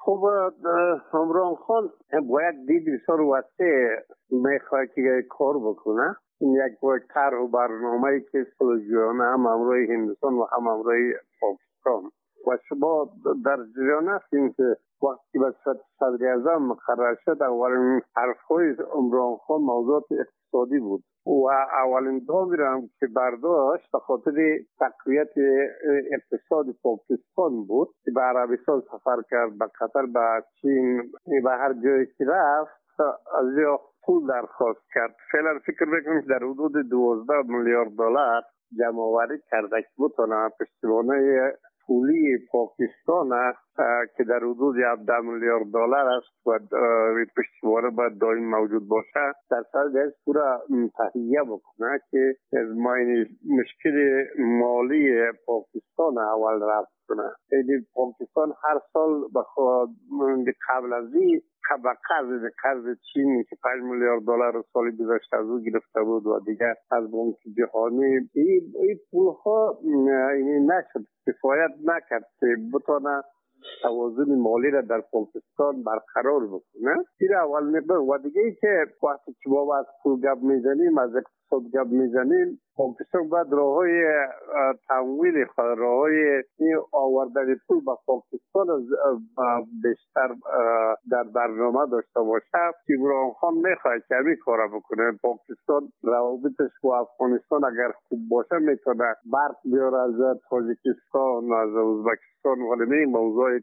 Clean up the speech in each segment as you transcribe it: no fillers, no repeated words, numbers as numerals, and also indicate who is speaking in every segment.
Speaker 1: خب عمران خان باید دید بسیار وسیع میخواد که کار بکنه. این یک طرح و برنامه‌ای که صلح‌جویانه هم همراه هندوستان و هم همراه پاکستان و شما در جریان هستیم که وقتی به صدر اعظم مقرر شد اولین حرف‌های عمران خان موضوعات اقتصادی بود و اولین گامی را هم که برداشت به خاطر تقویت اقتصاد پاکستان بود که به عربستان سفر کرد، به قطر، به چین، به هر جایی که رفت از یا پول درخواست کرد. فعلا فکر میکنم که در حدود 12 میلیارد دلار جمع آوری کرده که بتونه پشتیبانی پولی پاکستان که در حدود 17 میلیارد دلار است و پشتیبانی باید دائم موجود باشه در سر از پورا تهیه بکنه که ما این مشکل مالی پاکستان اول رفت کنه. یعنی پاکستان هر سال قبل از این قرض چین که 5 میلیارد دلار سالی گذشته از او گرفته بود و دیگر از بانک جهانی این پولها نشد، کفایت نکرد که بتونه توازن مالی را در پاکستان برقرار بکنه. این اول نقطه. و دیگه ای که وقتی که ما از پول گپ میزنیم، از اقتصاد گپ میزنیم، پاکستان باید راههای تمویل خود، راههای آوردن پول به پاکستان بیشتر در برنامه داشته باشه. عمران خان میخواد که همین کار بکنه. پاکستان روابطش با افغانستان اگر خوب باشه میتونه برق بیاره از تاجیکستان، از ازبکستان، ولی این موضوع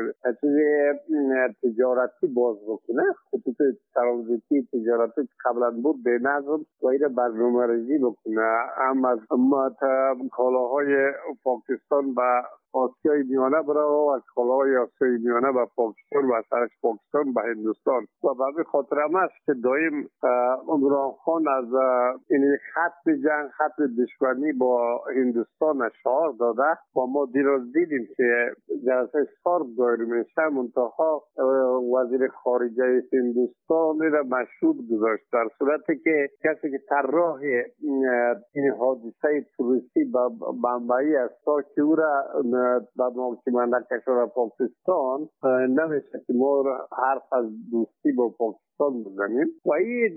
Speaker 1: تجارتی باز بکنه. خطوط ترانزیتی تجارتی قبلا بود به نظم و این برنامه ریزی بکنه. اما از کالاهای پاکستان به آسیای میانه برای و کالاهای آسیای میانه به پاکستان و سرش پاکستان به هندوستان و به همین خاطر هم است که دایم عمران خان از این خط جنگ، خط دشمنی با هندوستان اشعار داده و ما دیروز دیدیم که جلسه سارک دایر میشه منتها وزیر خارجه هندوستان را مشهود گذاشت در صورتی که کسی که طراح این حادثه توریستی به بمبئی است تا که او را به محکمه کشور پاکستان نمیشه که ما حرف از دوستی با پاکستان بزنیم و این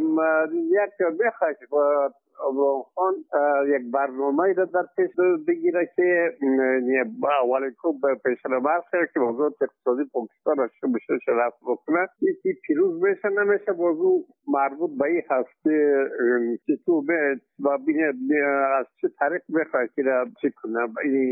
Speaker 1: یک بخواهد عمران خان یک برنامه را در پیش بگیره که اولی که پیشنهاد کرد که موضوع اقتصادی پاکستان را بشه رفت بکنه. یکی پیروز میشه نمیشه موضوع مربوط به این هست که تو و از چه طریق بخواهد که را چی کنه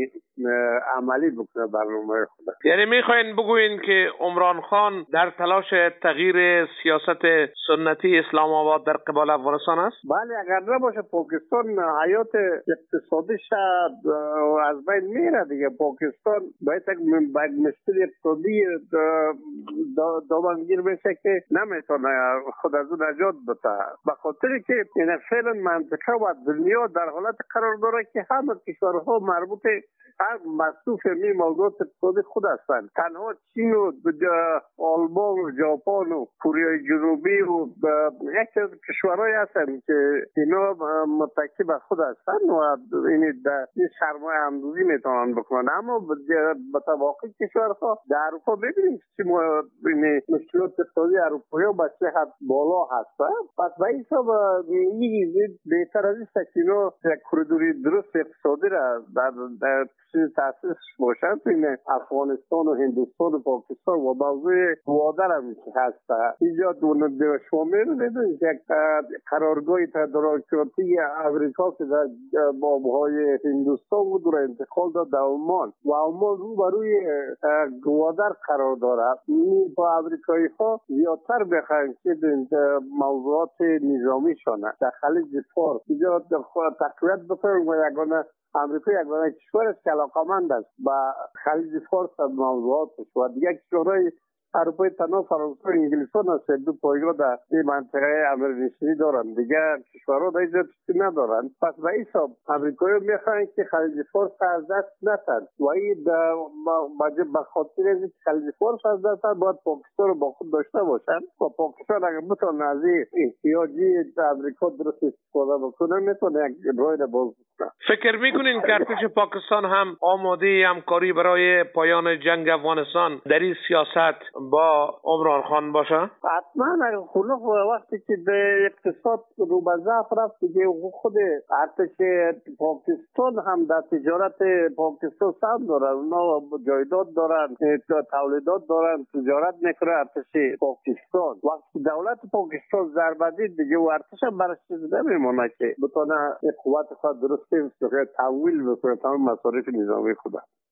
Speaker 1: عملی بکنه برنامه خود.
Speaker 2: یعنی میخواین بگوین که عمران خان در تلاش تغییر سیاست سنتی اسلام آباد در قبال افغانستان است؟
Speaker 1: بله، اگر نباشه پاکستان حیات اقتصادیش از بین میره دیگه. پاکستان باید یک مشکل اقتصادی دامنگیر بشه که نمیتونه خود از اون نجات بده، به خاطر که این فعلا منطقه و دنیا در حالت قرار داره که همه کشورها مربوط هر مصروف می موضوعات اقتصادی خود هستند. تنها چین و آلمان و ژاپن و کره جنوبی و یک از کشورهایی هستند که اینا متکی به خود هستند و این سرمایه اندوزی میتونن بکنن. اما به تواقع کشورها در اروپا ببینید که مشکلات اقتصادی اروپایی به صحت بالا هست. پس به این حساب بهتر از این است که اینا یک کوریدوری درست اقتصادی را در تاسیس باشند بین افغانستان و هندوستان و پاکستان و موضوع وادر هم هست. اینجا دو شما میدونید یک قرارگاه تدارکاتی امریکا که در آبهای هندوستان بود را انتقال داد در عمان و عمان رو بروی گوادر قرار دارد. با امریکایی ها زیادتر بخواهند که موضوعات نظامی شانه در خلیج فارس اینجا تقویت بکنند و یگانه امریکا یک کشور است که علاقمند است با خلیج فارس و موضوعاتش و دیگر کشورهای اروپای تنها فرانسه و انگلیسان است دو پایگاه در این منطقه امیرنشینی دارند، دیگر کشورها در اینجا چیزی ندارند. پس به این حساب امریکایی میخواهند که خلیج فارس از دست ندهند و این به خاطر اینکه خلیج فارس از دست ندهند باید پاکستان رو با خود داشته باشند و پاکستان اگر بتونه از این احتیاجی امریکا درست استفاده بکنه میتونه یک راه باز هستند.
Speaker 2: فکر میکنین که ارتش پاکستان هم آماده همکاری برای پایان جنگ افغانستان در این سیاست با عمران خان باشه؟
Speaker 1: حتما اگر خلق وقتی که به اقتصاد رو به ضعف رفت دیگه خود ارتش پاکستان هم در تجارت پاکستان سهم دارن، اونا جایداد دارن، تولیدات دارن، تجارت میکنه ارتش پاکستان. وقتی دولت پاکستان ضربه دید دیگه و ارتش هم برش چیز نمیمونه که بتونه قوت خود درست تحویل بکنه تمام مصارف نظامی خود.